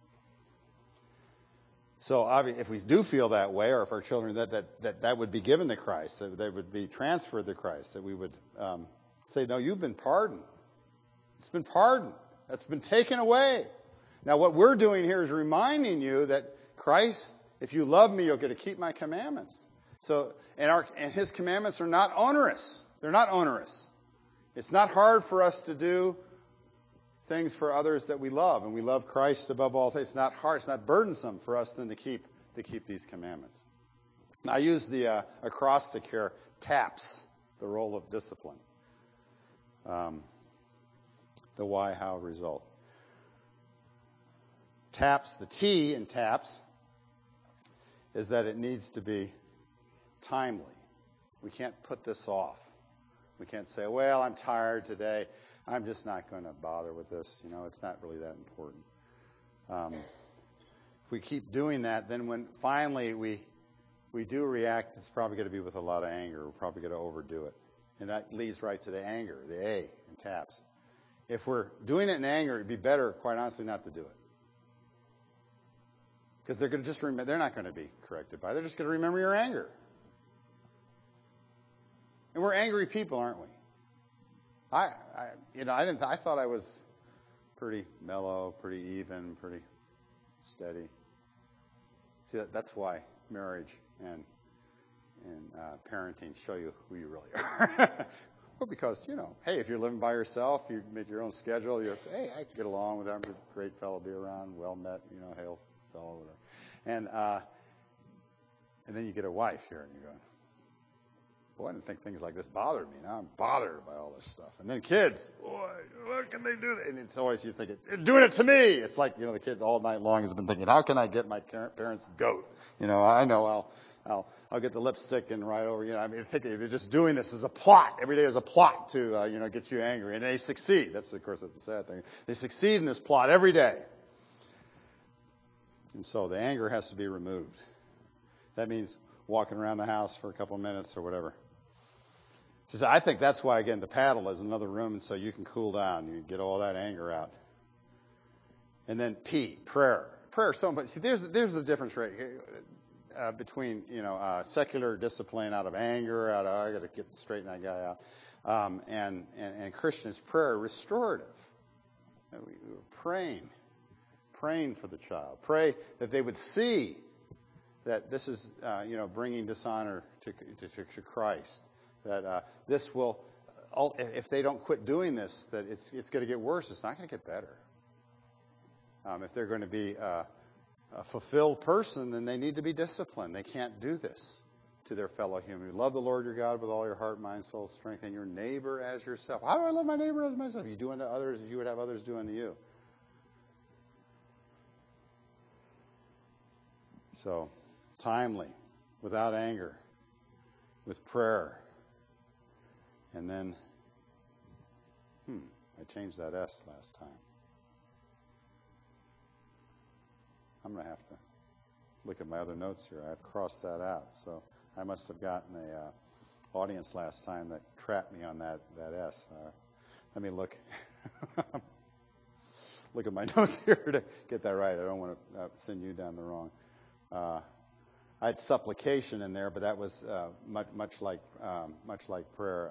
So if we do feel that way, or if our children, that would be given to Christ, that they would be transferred to Christ, that we would say, no, you've been pardoned. It's been pardoned. That's been taken away. Now, what we're doing here is reminding you that Christ, if you love me, you're going to keep my commandments. So, and his commandments are not onerous. They're not onerous. It's not hard for us to do things for others that we love, and we love Christ above all things. It's not hard. It's not burdensome for us then to keep these commandments. Now, I use the acrostic here, TAPS, the role of discipline. The why, how, result. TAPS, the T in TAPS, is that it needs to be timely. We can't put this off. We can't say, well, I'm tired today. I'm just not going to bother with this. It's not really that important. If we keep doing that, then when finally we do react, it's probably going to be with a lot of anger. We're probably going to overdo it. And that leads right to the anger, the A in TAPS. If we're doing it in anger, it'd be better, quite honestly, not to do it. Because they're going to just remember, they're not going to be corrected by it. They're just going to remember your anger. And we're angry people, aren't we? I thought I was pretty mellow, pretty even, pretty steady. See, that's why marriage and parenting show you who you really are. Well, because, hey, if you're living by yourself, you make your own schedule, hey, I can get along with them, I'm a great fellow to be around, well met, hail fellow, whatever. And then you get a wife here, and you're going, boy, I didn't think things like this bothered me. Now I'm bothered by all this stuff. And then kids, boy, what can they do? And it's always you thinking, they're doing it to me. It's like, the kids all night long has been thinking, how can I get my parents' goat? I know I'll get the lipstick and right over, thinking they're just doing this as a plot. Every day is a plot to, get you angry. And they succeed. That's the sad thing. They succeed in this plot every day. And so the anger has to be removed. That means walking around the house for a couple of minutes or whatever. So I think that's why, again, the paddle is another room, and so you can cool down. You get all that anger out. And then P, prayer. prayer is so important. See, there's the difference right here, between secular discipline out of anger, I got to straighten that guy out, and Christian's prayer restorative. And we were praying for the child. Pray that they would see that this is bringing dishonor to Christ. That this will, if they don't quit doing this, that it's going to get worse. It's not going to get better. If they're going to be a fulfilled person, then they need to be disciplined. They can't do this to their fellow human. You love the Lord your God with all your heart, mind, soul, strength, and your neighbor as yourself. How do I love my neighbor as myself? You do unto others as you would have others do unto you. So, timely, without anger, with prayer. And then, I changed that S last time. I'm going to have to look at my other notes here. I've crossed that out. So I must have gotten a audience last time that trapped me on that S. Let me look at my notes here to get that right. I don't want to send you down the wrong. I had supplication in there, but that was much like prayer.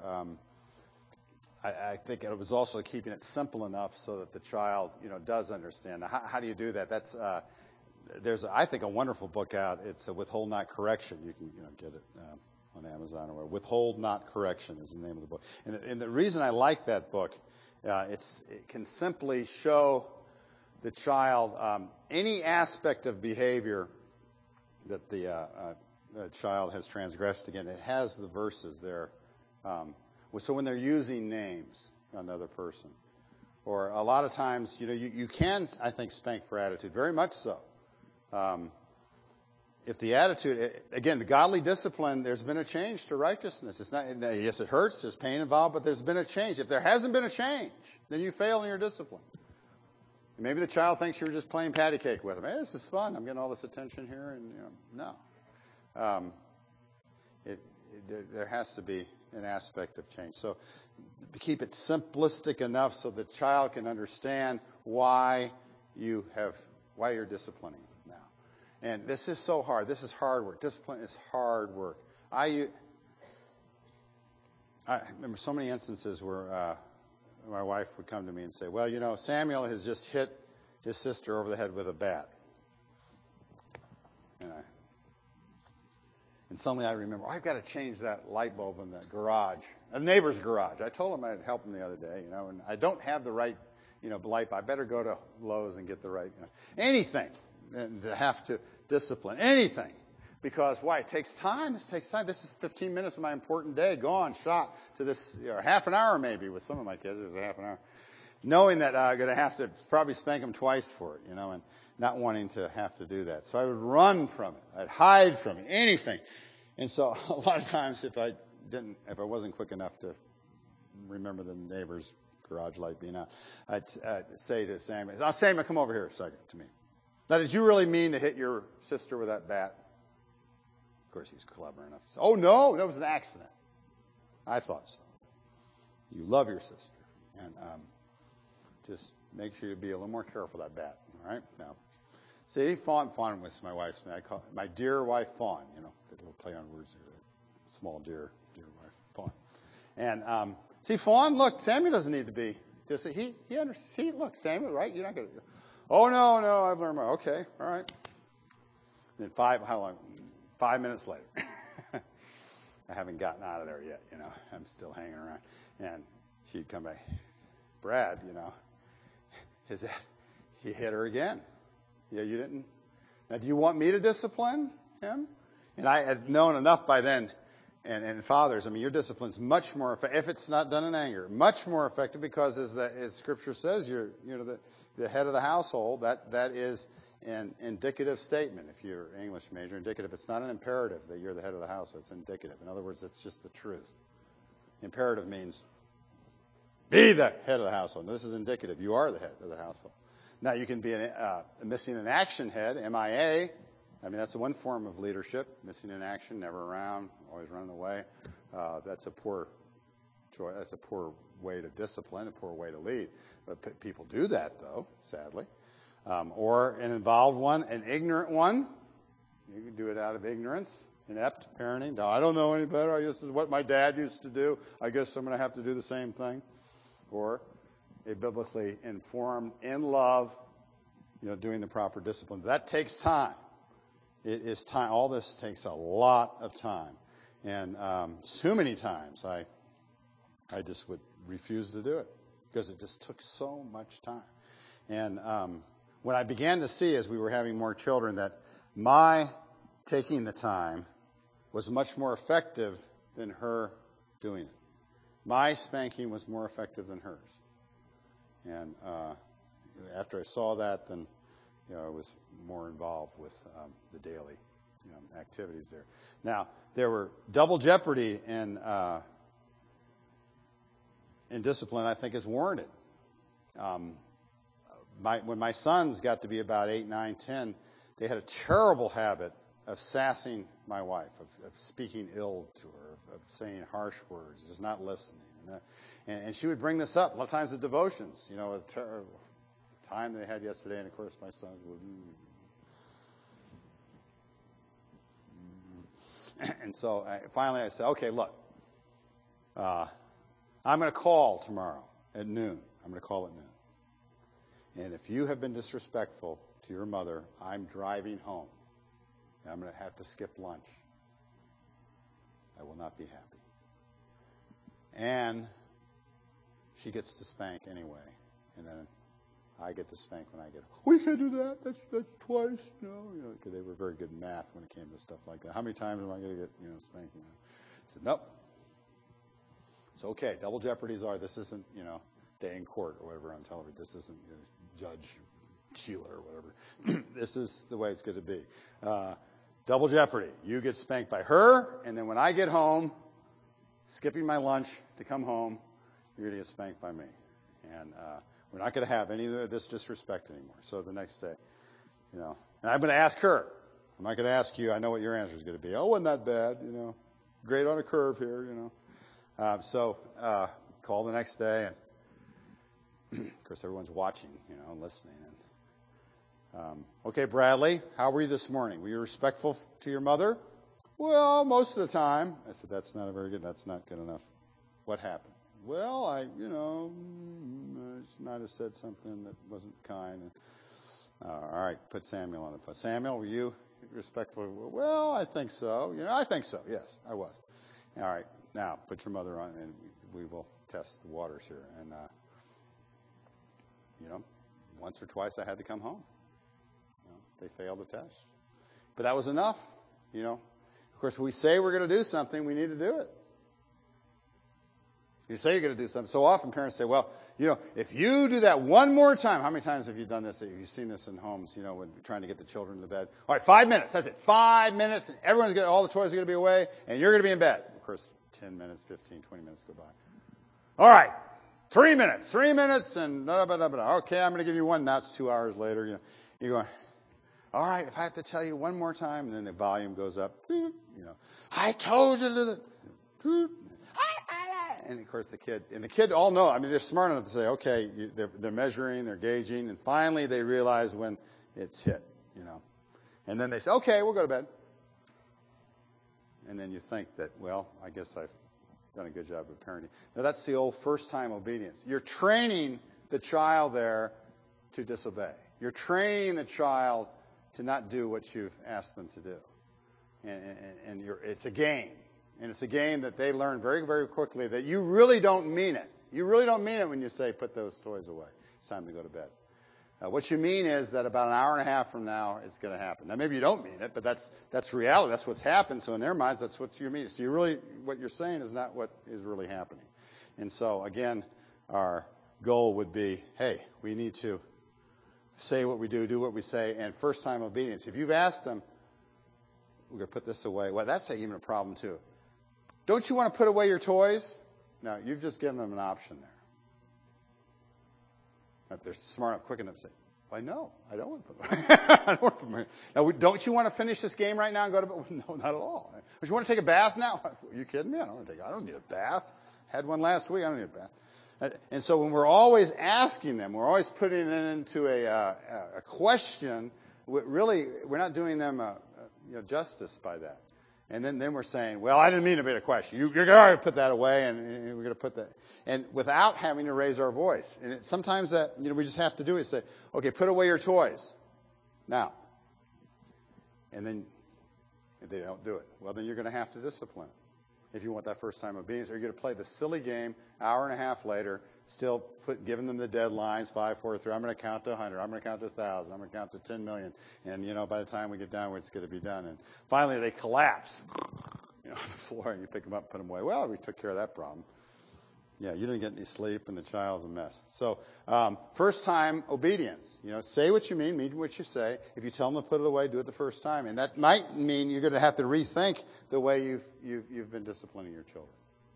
I think it was also keeping it simple enough so that the child, does understand. Now, how do you do that? That's there's, I think, a wonderful book out. It's Withhold Not Correction. You can get it on Amazon or whatever. Withhold Not Correction is the name of the book. And the reason I like that book, it can simply show the child any aspect of behavior that the child has transgressed again. It has the verses there. So when they're using names on another person, or a lot of times, you can, I think, spank for attitude, very much so. If the attitude, again, the godly discipline, there's been a change to righteousness. It's not, yes, it hurts, there's pain involved, but there's been a change. If there hasn't been a change, then you fail in your discipline. Maybe the child thinks you were just playing patty cake with him. Hey, this is fun. I'm getting all this attention here, and no. There has to be an aspect of change. So keep it simplistic enough so the child can understand why you're disciplining now. And this is so hard. This is hard work. Discipline is hard work. I remember so many instances where my wife would come to me and say, well, Samuel has just hit his sister over the head with a bat. And suddenly I remember, I've got to change that light bulb in the garage, a neighbor's garage. I told him I'd help him the other day, and I don't have the right, light bulb. I better go to Lowe's and get the right, anything, and to have to discipline, anything. Because why? It takes time. This takes time. This is 15 minutes of my important day gone, shot to this, half an hour maybe with some of my kids. It was a half an hour. Knowing that I'm going to have to probably spank them twice for it, and not wanting to have to do that. So I would run from it. I'd hide from it, anything. And so a lot of times if I wasn't quick enough to remember the neighbor's garage light being out, I'd say to Samuel, Samuel, come over here a second to me. Now, did you really mean to hit your sister with that bat? Of course, he's clever enough to say, oh, no, that was an accident. I thought so. You love your sister. And just make sure you be a little more careful with that bat, all right? Now, see, Fawn was my wife's name. I call it my dear wife, Fawn, the little play on words there, that small dear wife, Fawn. And see, Fawn, look, Samuel doesn't need to be. Just he understands. See, look, Samuel, right? You're not going to. Oh no, I've learned more. Okay, all right. And then 5 minutes later, I haven't gotten out of there yet. I'm still hanging around, and she'd come back. Brad, he hit her again. Yeah, you didn't. Now, do you want me to discipline him? And I had known enough by then. And fathers, your discipline's much more effective if it's not done in anger. Much more effective because, as Scripture says, you're the head of the household. That is an indicative statement. If you're an English major, indicative. It's not an imperative that you're the head of the household. It's indicative. In other words, it's just the truth. Imperative means be the head of the household. This is indicative. You are the head of the household. Now, you can be missing in action head, MIA. That's one form of leadership. Missing in action, never around, always running away. That's a poor choice. That's a poor way to discipline, a poor way to lead. But people do that, though, sadly. or an involved one, an ignorant one. You can do it out of ignorance, inept parenting. No, I don't know any better. This is what my dad used to do. I guess I'm going to have to do the same thing. Or a biblically informed, in love, doing the proper discipline. That takes time. It is time. All this takes a lot of time. And so many times I just would refuse to do it because it just took so much time. And when I began to see, as we were having more children, that my taking the time was much more effective than her doing it. My spanking was more effective than hers. And after I saw that, then I was more involved with the daily activities there. Now, there were double jeopardy in discipline, I think, is warranted. When my sons got to be about 8, 9, 10, they had a terrible habit of sassing my wife, of speaking ill to her, of saying harsh words, just not listening. And she would bring this up a lot of times at devotions, a time they had yesterday, and of course my sons would. And so finally I said, okay, look, I'm going to call tomorrow at noon. I'm going to call at noon. And if you have been disrespectful to your mother, I'm driving home. And I'm going to have to skip lunch. I will not be happy. And she gets to spank anyway. And then I get to spank when I get home. We can't do that. That's twice. No, because they were very good in math when it came to stuff like that. How many times am I going to get spanking? I said, nope. It's okay. Double jeopardies are. This isn't day in court or whatever on television. This isn't Judge Sheila or whatever. This is the way it's going to be. Double jeopardy. You get spanked by her, and then when I get home, skipping my lunch to come home, you're going to get spanked by me. And we're not going to have any of this disrespect anymore. So the next day, and I'm going to ask her. I'm not going to ask you. I know what your answer is going to be. Oh, wasn't that bad? Great on a curve here, So call the next day, and of course everyone's watching, listening. And okay, Bradley, how were you this morning? Were you respectful to your mother? Well, most of the time. I said, that's not good enough. What happened? Well, I might have said something that wasn't kind. And, all right, put Samuel on the phone. Samuel, were you respectful? Well, I think so. I think so. Yes, I was. All right, now put your mother on, and we will test the waters here. And, once or twice I had to come home. They failed the test. But that was enough. Of course, when we say we're going to do something, we need to do it. You say you're going to do something. So often parents say, well, if you do that one more time, how many times have you done this? Have you seen this in homes, when trying to get the children to bed? All right, 5 minutes. That's it. 5 minutes. And all the toys are going to be away, and you're going to be in bed. Of course, 10 minutes, 15, 20 minutes go by. All right, 3 minutes. 3 minutes, and blah, blah, blah, blah. Okay, I'm going to give you one. That's 2 hours later. You're going, all right, if I have to tell you one more time, and then the volume goes up. I told you that. And of course the kid all know. I mean, they're smart enough to say, okay, they're measuring, they're gauging, and finally they realize when it's hit, And then they say, okay, we'll go to bed. And then you think that, well, I guess I've done a good job of parenting. Now that's the old first-time obedience. You're training the child there to disobey. You're training the child to not do what you've asked them to do. And it's a game. And it's a game that they learn very, very quickly that you really don't mean it. You really don't mean it when you say, put those toys away. It's time to go to bed. What you mean is that about an hour and a half from now, it's going to happen. Now, maybe you don't mean it, but that's reality. That's what's happened. So in their minds, that's what you mean. So what you're saying is not what is really happening. And so, again, our goal would be, hey, we need to say what we do what we say, and first-time obedience. If you've asked them, we're going to put this away. Well, that's even a problem, too. Don't you want to put away your toys? No, you've just given them an option there. If they're smart enough, quick enough to say, well, no, I don't want to put them away. I don't want to put them away. Now, don't you want to finish this game right now and go to bed? No, not at all. Don't you want to take a bath now? Are you kidding me? I don't need a bath. Had one last week. I don't need a bath. And so when we're always asking them, we're always putting it into a question, we're not doing them justice by that. And then we're saying, well, I didn't mean to be a question. You're going to put that away, and we're going to put that. And without having to raise our voice. And sometimes that, we just have to do is say, okay, put away your toys now. And then if they don't do it, well, then you're going to have to discipline if you want that first time obedience. Or you're going to play the silly game hour and a half later, still giving them the deadlines, 5, 4, 3. I'm going to count to 100. I'm going to count to 1,000. I'm going to count to 10 million. And, by the time we get down, it's going to be done. And finally, they collapse on the floor, and you pick them up and put them away. Well, we took care of that problem. Yeah, you didn't get any sleep, and the child's a mess. So first time obedience. Say what you mean what you say. If you tell them to put it away, do it the first time. And that might mean you're going to have to rethink the way you've been disciplining your children.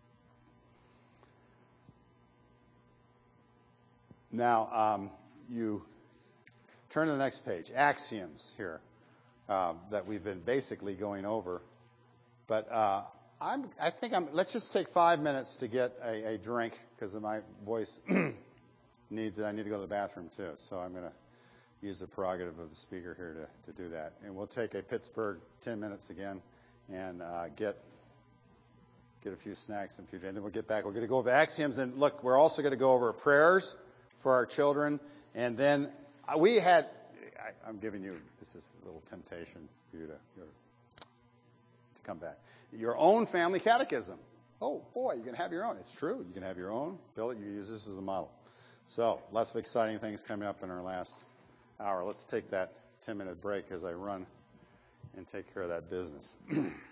Now, you turn to the next page. Axioms here that we've been basically going over. But let's just take 5 minutes to get a drink because my voice needs it. I need to go to the bathroom too. So I'm going to use the prerogative of the speaker here to do that. And we'll take a Pittsburgh 10 minutes again and get a few snacks and and then we'll get back. We're going to go over axioms. And look, we're also going to go over prayers for our children. And then I'm giving you, this is a little temptation for you to come back. Your own family catechism. Oh, boy, you can have your own. It's true. You can have your own. Bill, you use this as a model. So lots of exciting things coming up in our last hour. Let's take that 10-minute break as I run and take care of that business.